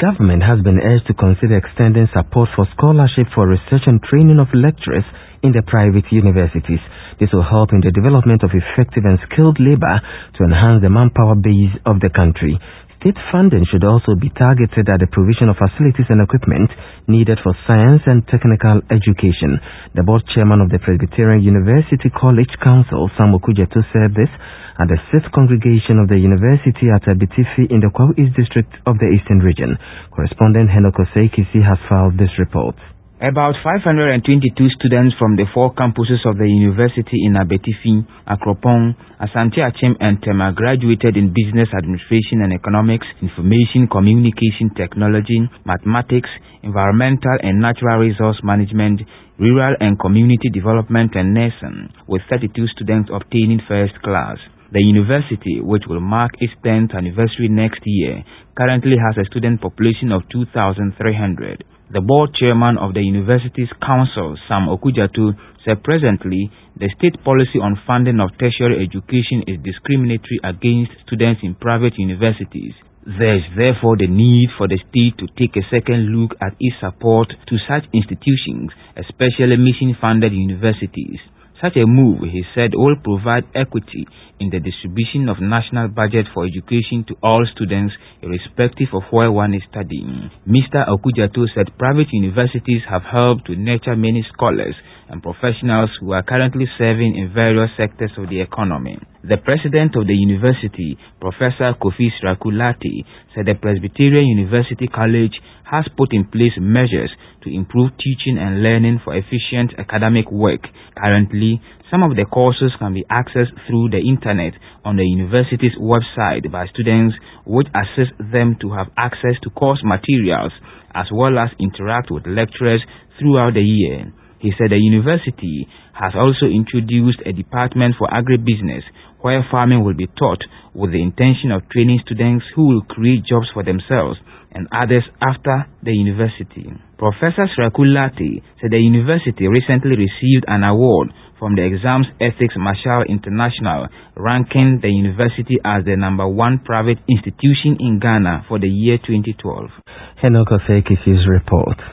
government has been urged to consider extending support for scholarship for research and training of lecturers in the private universities. This will help in the development of effective and skilled labor to enhance the manpower base of the country. State funding should also be targeted at the provision of facilities and equipment needed for science and technical education. The board chairman of the Presbyterian University College Council, Sam Okudzeto, said this at the 6th congregation of the university at Abetifi in the Kwahu East district of the Eastern region. Correspondent Henoko Seikisi has filed this report. About 522 students from the 4 campuses of the university in Abetifi, Akropong, Asante Achem and Tema graduated in business administration and economics, information communication technology, mathematics, environmental and natural resource management, rural and community development and nursing, with 32 students obtaining first class. The university, which will mark its 10th anniversary next year, currently has a student population of 2,300. The board chairman of the university's council, Sam Okudzeto, said presently the state policy on funding of tertiary education is discriminatory against students in private universities. There is therefore the need for the state to take a second look at its support to such institutions, especially mission-funded universities. Such a move, he said, will provide equity in the distribution of national budget for education to all students, irrespective of where one is studying. Mr. Okudzeto said private universities have helped to nurture many scholars and professionals who are currently serving in various sectors of the economy. The president of the university, Professor Kofi Srakulati, said the Presbyterian University College has put in place measures to improve teaching and learning for efficient academic work. Currently, some of the courses can be accessed through the internet on the university's website by students, which assist them to have access to course materials as well as interact with lecturers throughout the year. He said the university has also introduced a department for agribusiness where farming will be taught with the intention of training students who will create jobs for themselves and others after the university. Professor Srakulati said the university recently received an award from the Exams Ethics Marshall International, ranking the university as the #1 private institution in Ghana for the year 2012. Henoko Seikisi's report.